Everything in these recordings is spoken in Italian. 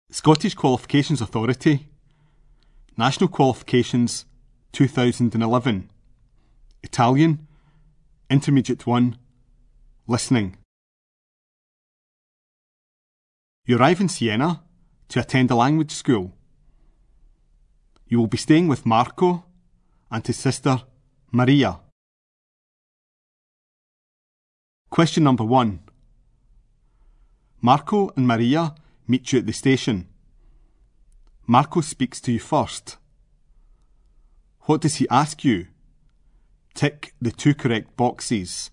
Scottish Qualifications Authority, National Qualifications 2011, Italian, Intermediate 1, Listening. You arrive in Siena to attend a language school. You will be staying with Marco and his sister Maria. Question number 1. Marco and Maria meet you at the station. Marco speaks to you first. What does he ask you? Tick the 2 correct boxes.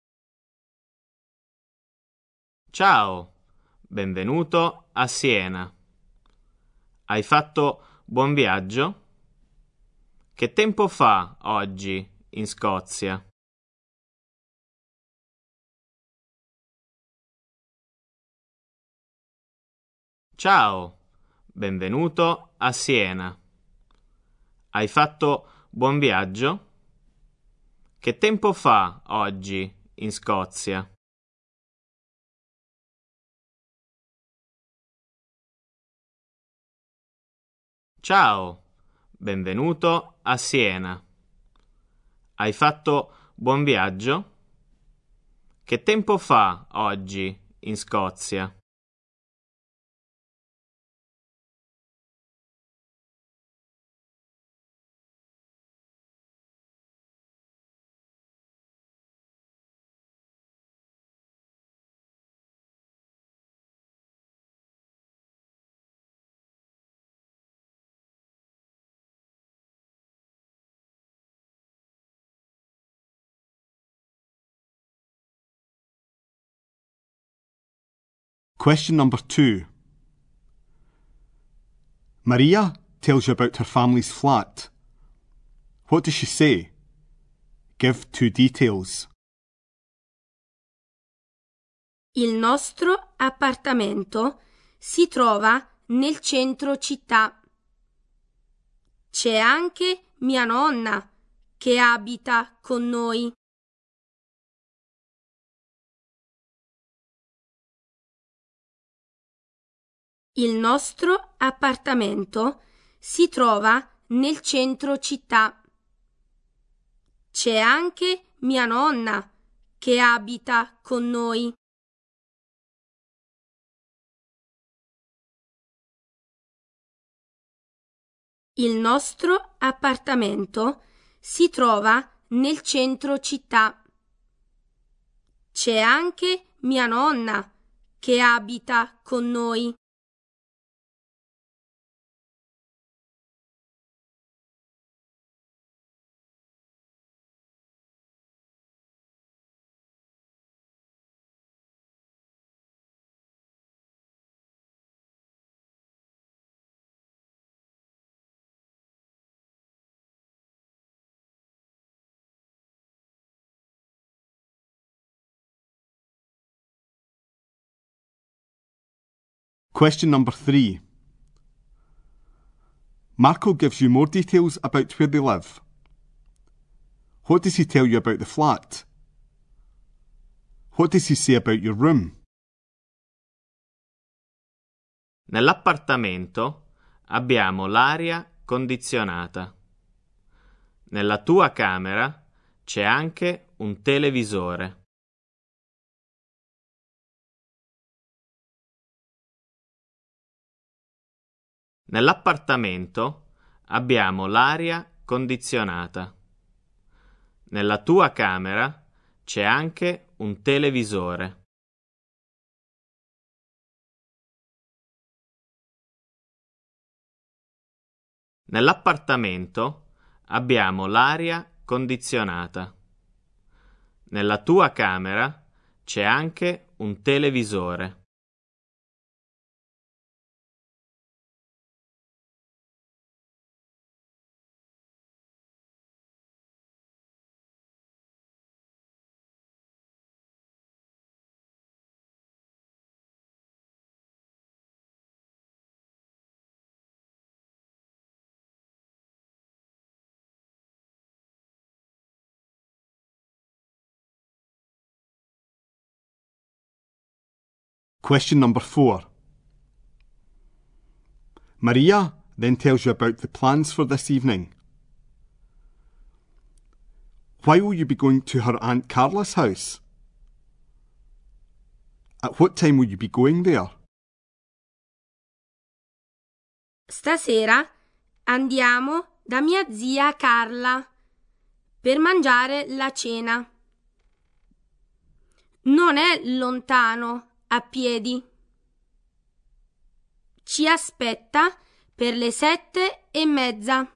Ciao, benvenuto a Siena. Hai fatto buon viaggio? Che tempo fa oggi in Scozia? Ciao, benvenuto a Siena. Hai fatto buon viaggio? Che tempo fa oggi in Scozia? Ciao, benvenuto a Siena. Hai fatto buon viaggio? Che tempo fa oggi in Scozia? Question number 2. Maria tells you about her family's flat. What does she say? Give 2 details. Il nostro appartamento si trova nel centro città. C'è anche mia nonna che abita con noi. Il nostro appartamento si trova nel centro città. C'è anche mia nonna che abita con noi. Il nostro appartamento si trova nel centro città. C'è anche mia nonna che abita con noi. Question number 3. Marco gives you more details about where they live. What does he tell you about the flat? What does he say about your room? Nell'appartamento abbiamo l'aria condizionata. Nella tua camera c'è anche un televisore. Nell'appartamento abbiamo l'aria condizionata. Nella tua camera c'è anche un televisore. Nell'appartamento abbiamo l'aria condizionata. Nella tua camera c'è anche un televisore. Question number 4. Maria then tells you about the plans for this evening. Why will you be going to her Aunt Carla's house? At what time will you be going there? Stasera andiamo da mia zia Carla per mangiare la cena. Non è lontano a piedi. Ci aspetta per le 7:30.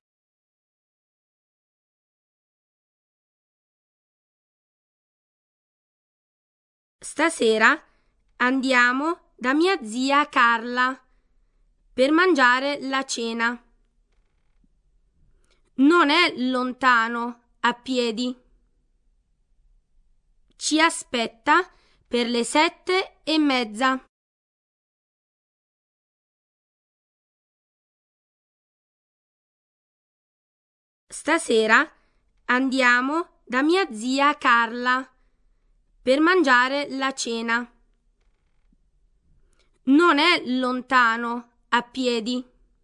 Stasera andiamo da mia zia Carla per mangiare la cena. Non è lontano a piedi. Ci aspetta per le 7:30. Stasera andiamo da mia zia Carla per mangiare la cena. Non è lontano a piedi.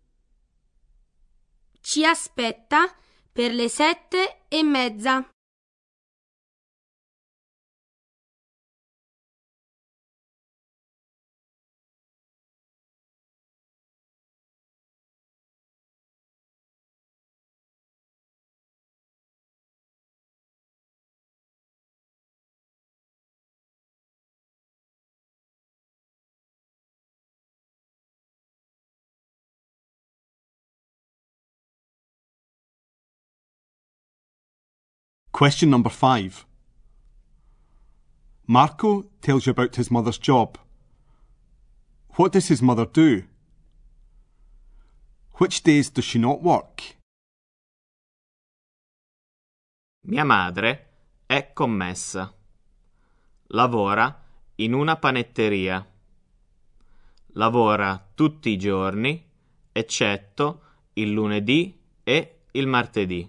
Ci aspetta per le 7:30. Question number 5. Marco tells you about his mother's job. What does his mother do? Which days does she not work? Mia madre è commessa. Lavora in una panetteria. Lavora tutti i giorni, eccetto il lunedì e il martedì.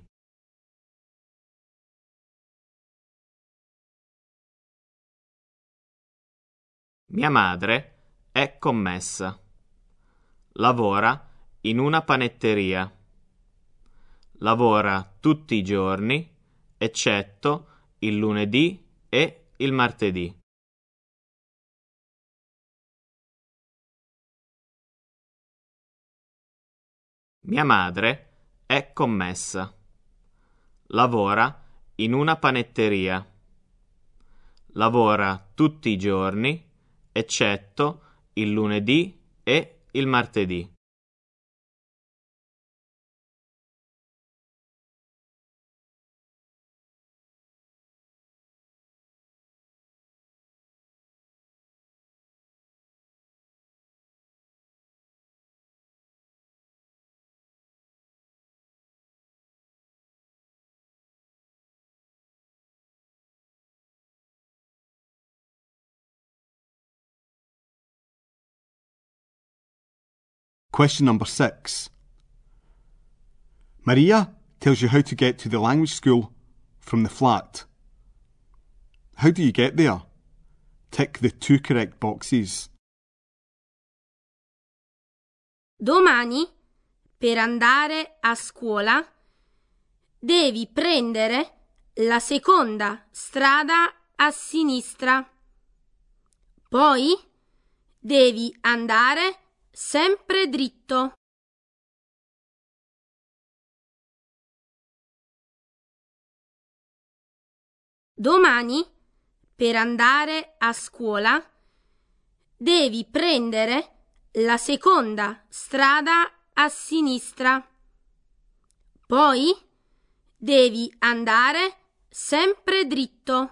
Mia madre è commessa. Lavora in una panetteria. Lavora tutti i giorni, eccetto il lunedì e il martedì. Mia madre è commessa. Lavora in una panetteria. Lavora tutti i giorni, eccetto il lunedì e il martedì. Question number 6. Maria tells you how to get to the language school from the flat. How do you get there? Tick the 2 correct boxes. Domani, per andare a scuola, devi prendere la seconda strada a sinistra. Poi devi andare sempre dritto. Domani, per andare a scuola, devi prendere la seconda strada a sinistra. Poi devi andare sempre dritto.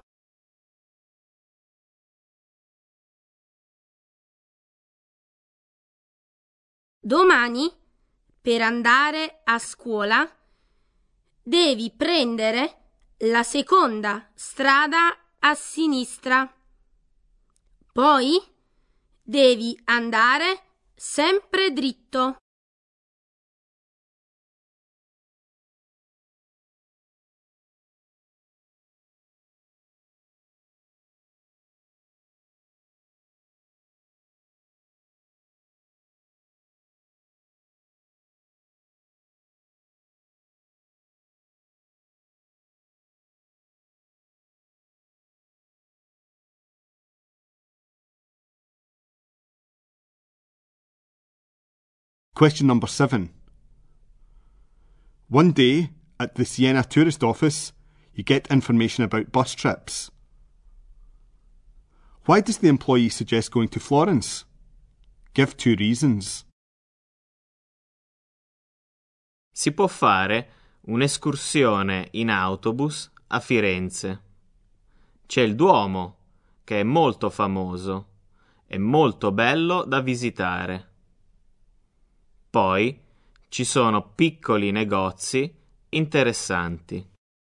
Domani, per andare a scuola, devi prendere la seconda strada a sinistra. Poi devi andare sempre dritto. Question number 7. One day, at the Siena tourist office, you get information about bus trips. Why does the employee suggest going to Florence? Give 2 reasons. Si può fare un'escursione in autobus a Firenze. C'è il Duomo, che è molto famoso, è molto bello da visitare. Poi ci sono piccoli negozi interessanti.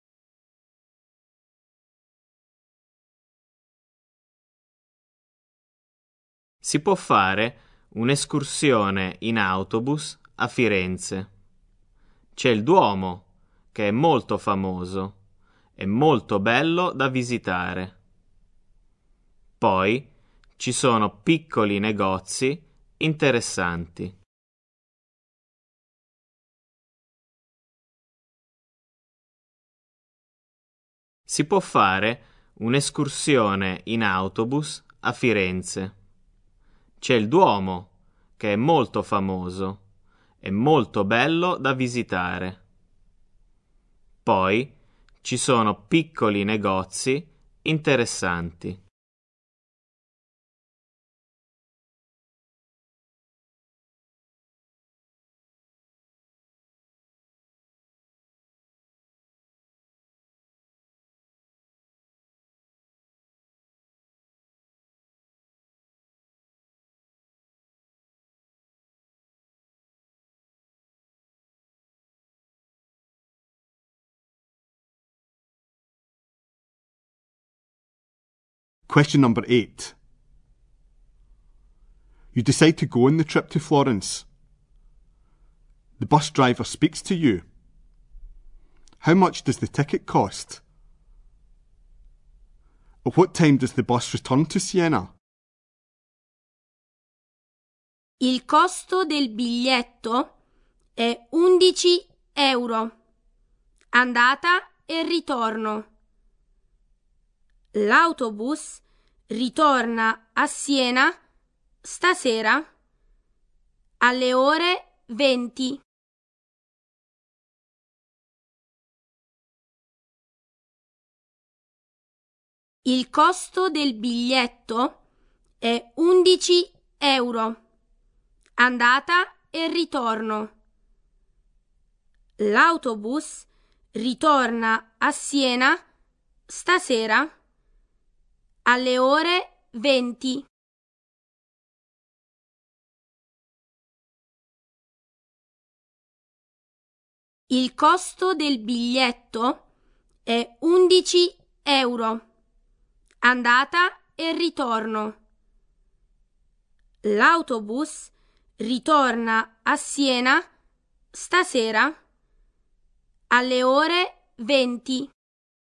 Si può fare un'escursione in autobus a Firenze. C'è il Duomo, che è molto famoso, è molto bello da visitare. Poi ci sono piccoli negozi interessanti. Si può fare un'escursione in autobus a Firenze. C'è il Duomo, che è molto famoso, è molto bello da visitare. Poi ci sono piccoli negozi interessanti. Question number 8. You decide to go on the trip to Florence. The bus driver speaks to you. How much does the ticket cost? At what time does the bus return to Siena? Il costo del biglietto è 11 euro. Andata e ritorno. L'autobus ritorna a Siena stasera alle ore 20. Il costo del biglietto è 11 euro. Andata e ritorno. L'autobus ritorna a Siena stasera alle ore 20. Il costo del biglietto è 11 euro. Andata e ritorno. L'autobus ritorna a Siena stasera alle ore 20.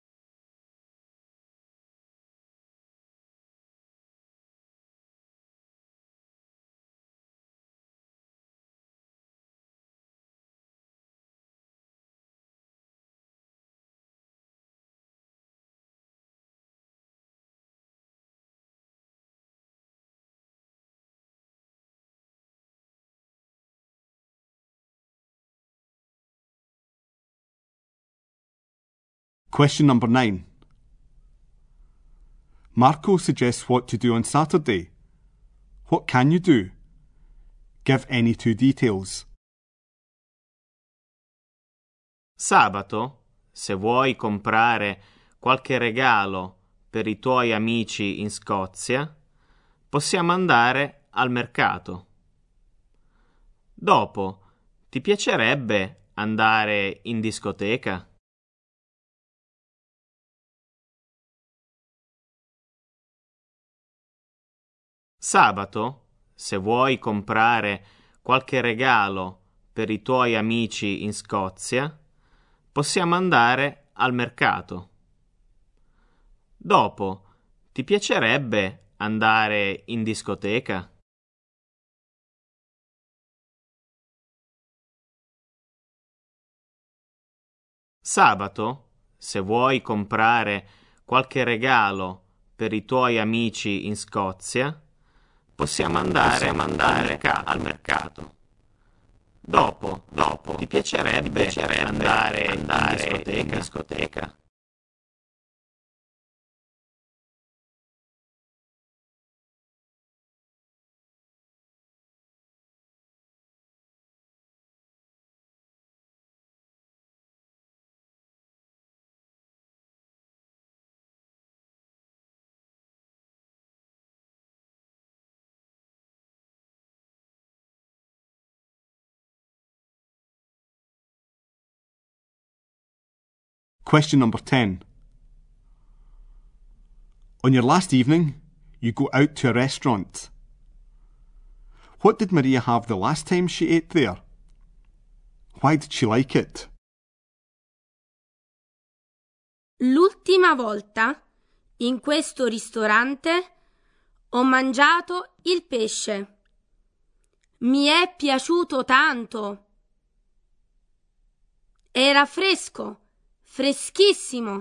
Question number 9. Marco suggests what to do on Saturday. What can you do? Give any 2 details. Sabato, se vuoi comprare qualche regalo per i tuoi amici in Scozia, possiamo andare al mercato. Dopo, ti piacerebbe andare in discoteca? Sabato, se vuoi comprare qualche regalo per i tuoi amici in Scozia, possiamo andare al mercato. Dopo, ti piacerebbe andare in discoteca? Sabato, se vuoi comprare qualche regalo per i tuoi amici in Scozia, possiamo andare al mercato. Dopo, ti piacerebbe andare in discoteca? Question number 10. On your last evening, you go out to a restaurant. What did Maria have the last time she ate there? Why did she like it? L'ultima volta, in questo ristorante, ho mangiato il pesce. Mi è piaciuto tanto. Era fresco, freschissimo.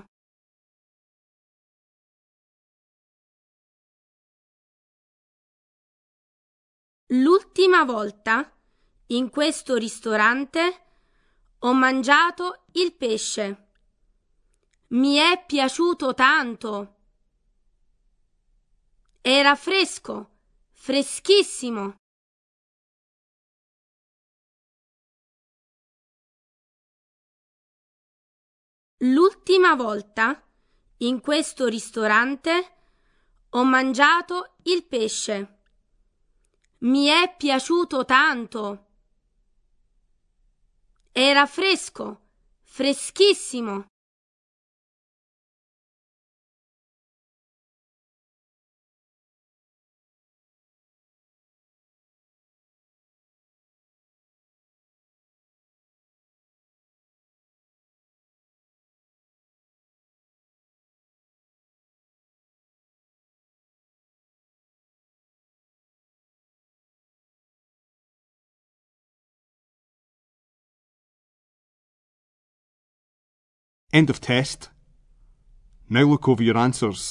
L'ultima volta, in questo ristorante, ho mangiato il pesce. Mi è piaciuto tanto. Era fresco, freschissimo. L'ultima volta, in questo ristorante, ho mangiato il pesce. Mi è piaciuto tanto. Era fresco, freschissimo. End of test. Now look over your answers.